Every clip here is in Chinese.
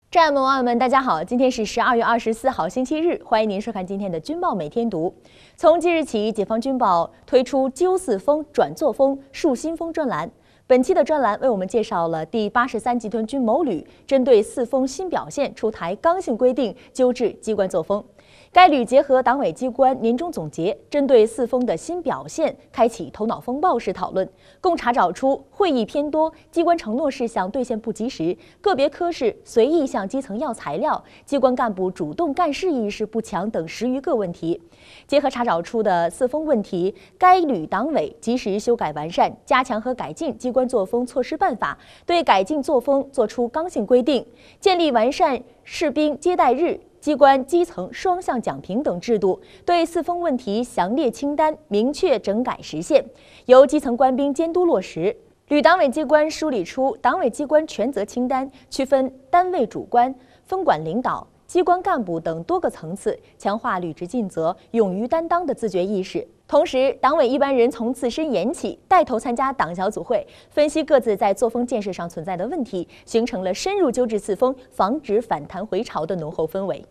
战友们、网友们，大家好！今天是12月24号，星期日，欢迎您收看今天的《军报每天读》。从即日起，解放军报推出纠四风、转作风、树新风专栏。本期的专栏为我们介绍了第83集团军某旅针对四风新表现出台刚性规定，纠治机关作风。该旅结合党委机关年终总结，针对四风的新表现开启头脑风暴式讨论，共查找出会议偏多、机关承诺事项兑现不及时、个别科室随意向基层要材料、机关干部主动干事意识不强等10余个问题。结合查找出的四风问题，该旅党委及时修改完善、加强和改进机关作风措施办法，对改进作风作出刚性规定，建立完善士兵接待日、机关基层双向讲评等制度，对四风问题详列清单，明确整改实现，由基层官兵监督落实。旅党委机关梳理出党委机关权责清单，区分单位主官、分管领导、机关干部等多个层次，强化履职尽责、勇于担当的自觉意识。同时，党委一般人从自身研起，带头参加党小组会，分析各自在作风建设上存在的问题，形成了深入纠治四风、防止反弹回潮的浓厚氛围。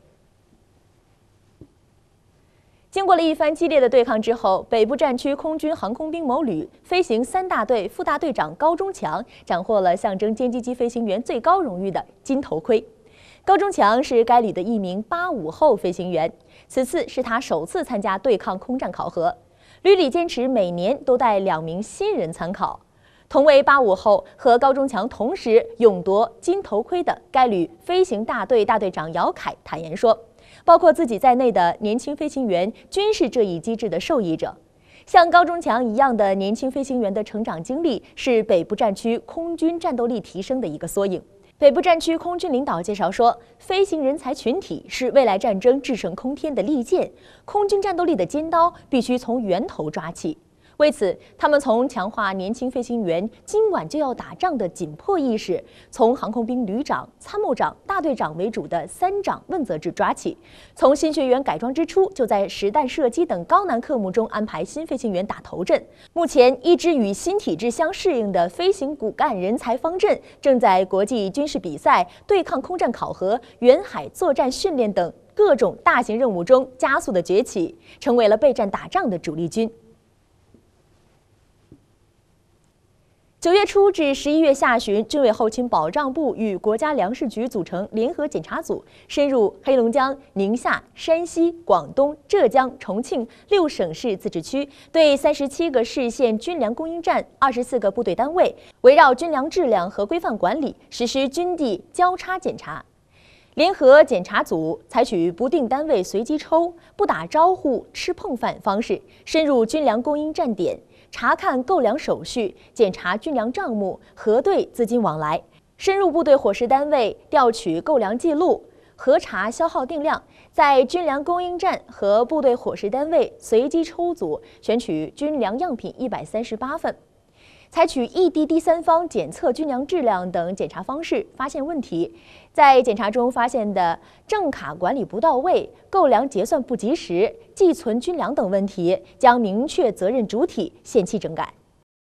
经过了一番激烈的对抗之后，北部战区空军航空兵某旅飞行3大队副大队长高中强斩获了象征歼击机飞行员最高荣誉的金头盔。高中强是该旅的一名85后飞行员，此次是他首次参加对抗空战考核。旅里坚持每年都带2名新人参考。同为85后和高中强同时勇夺金头盔的该旅飞行大队大队长姚凯坦言说，包括自己在内的年轻飞行员均是这一机制的受益者。像高中强一样的年轻飞行员的成长经历是北部战区空军战斗力提升的一个缩影。北部战区空军领导介绍说，飞行人才群体是未来战争制胜空天的利剑，空军战斗力的尖刀必须从源头抓起。为此，他们从强化年轻飞行员今晚就要打仗的紧迫意识，从航空兵旅长、参谋长、大队长为主的3长问责制抓起，从新学员改装之初就在实弹射击等高难科目中安排新飞行员打头阵。目前，一支与新体制相适应的飞行骨干人才方阵正在国际军事比赛、对抗空战考核、远海作战训练等各种大型任务中加速的崛起，成为了备战打仗的主力军。9月初至11月下旬，军委后勤保障部与国家粮食局组成联合检查组，深入黑龙江、宁夏、山西、广东、浙江、重庆6省市自治区，对37个市县军粮供应站、24个部队单位，围绕军粮质量和规范管理实施军地交叉检查。联合检查组采取不定单位随机抽、不打招呼吃碰饭方式，深入军粮供应站点，查看购粮手续，检查军粮账目，核对资金往来，深入部队伙食单位调取购粮记录，核查消耗定量，在军粮供应站和部队伙食单位随机抽组选取军粮样品138份。采取异地第三方检测军粮质量等检查方式，发现问题。在检查中发现的正卡管理不到位、购粮结算不及时、寄存军粮等问题，将明确责任主体，限期整改。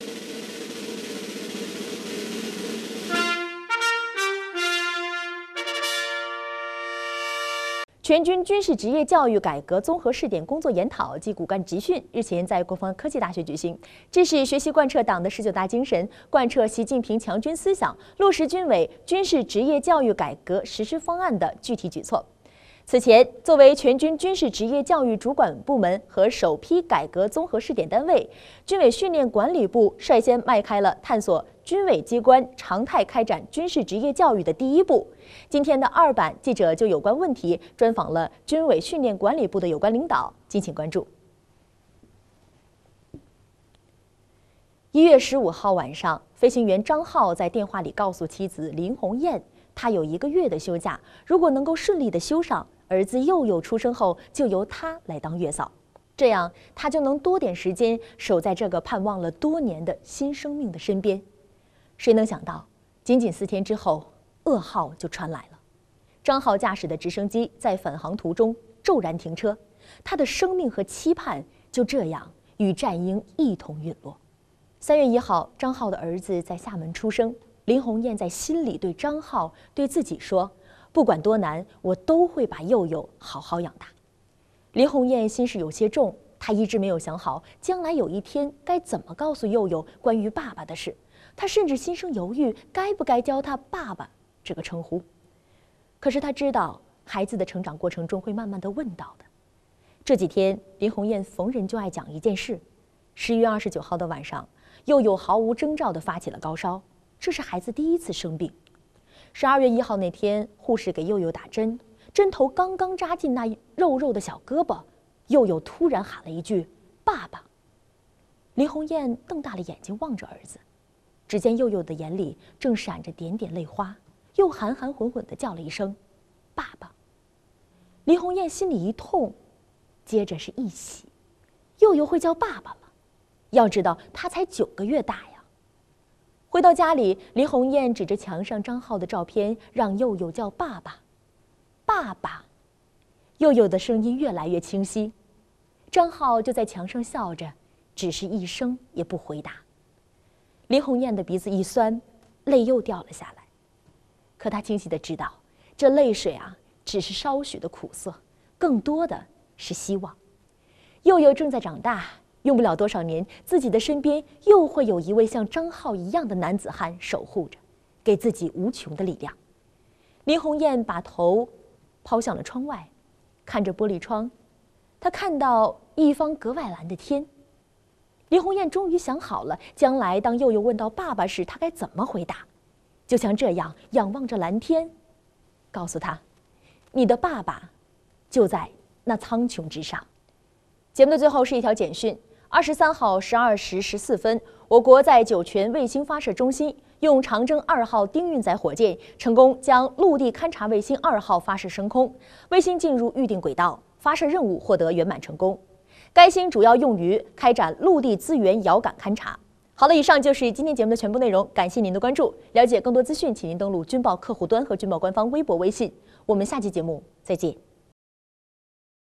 全军军事职业教育改革综合试点工作研讨及骨干集训日前在国防科技大学举行，这是学习贯彻党的19大精神，贯彻习近平强军思想，落实军委军事职业教育改革实施方案的具体举措。此前，作为全军军事职业教育主管部门和首批改革综合试点单位，军委训练管理部率先迈开了探索军委机关常态开展军事职业教育的第一步。今天的2版记者就有关问题专访了军委训练管理部的有关领导，敬请关注。1月15号晚上，飞行员张浩在电话里告诉妻子林红艳，他有1个月的休假，如果能够顺利的休上，儿子佑佑出生后就由他来当月嫂，这样他就能多点时间守在这个盼望了多年的新生命的身边。谁能想到，仅4天之后，噩耗就传来了。张浩驾驶的直升机在返航途中骤然停车，他的生命和期盼就这样与战鹰一同陨落。3月1号，张浩的儿子在厦门出生，林红艳在心里对张浩、对自己说：“ 不管多难，我都会把佑佑好好养大。林红艳心事有些重，她一直没有想好将来有一天该怎么告诉佑佑关于爸爸的事。她甚至心生犹豫，该不该教他爸爸这个称呼。可是她知道，孩子的成长过程中会慢慢的问到的。这几天，林红艳逢人就爱讲一件事。10月29号的晚上，佑佑毫无征兆地发起了高烧，这是孩子第一次生病。12月1号那天，护士给佑佑打针，针头刚刚扎进那肉肉的小胳膊，佑佑突然喊了一句“爸爸”。林红艳瞪大了眼睛望着儿子，只见佑佑的眼里正闪着点点泪花，又含含混混地叫了一声“爸爸”。林红艳心里一痛，接着是一喜，佑佑会叫爸爸了。要知道他才9个月大呀。回到家里，林红艳指着墙上张浩的照片，让佑佑叫爸爸。爸爸，佑佑的声音越来越清晰。张浩就在墙上笑着，只是一声也不回答。林红艳的鼻子一酸，泪又掉了下来。可她清晰地知道，这泪水啊，只是稍许的苦涩，更多的是希望。佑佑正在长大，用不了多少年，自己的身边又会有一位像张浩一样的男子汉守护着，给自己无穷的力量。林红艳把头抛向了窗外，看着玻璃窗，她看到一方格外蓝的天。林红艳终于想好了，将来当佑佑问到爸爸时，她该怎么回答。就像这样仰望着蓝天，告诉他，你的爸爸就在那苍穹之上。节目的最后是一条简讯：23号12时14分，我国在酒泉卫星发射中心用长征2号丁运载火箭成功将陆地勘察卫星2号发射升空，卫星进入预定轨道，发射任务获得圆满成功。该星主要用于开展陆地资源遥感勘察。好了，以上就是今天节目的全部内容，感谢您的关注。了解更多资讯，请您登录军报客户端和军报官方微博、微信。我们下期节目再见。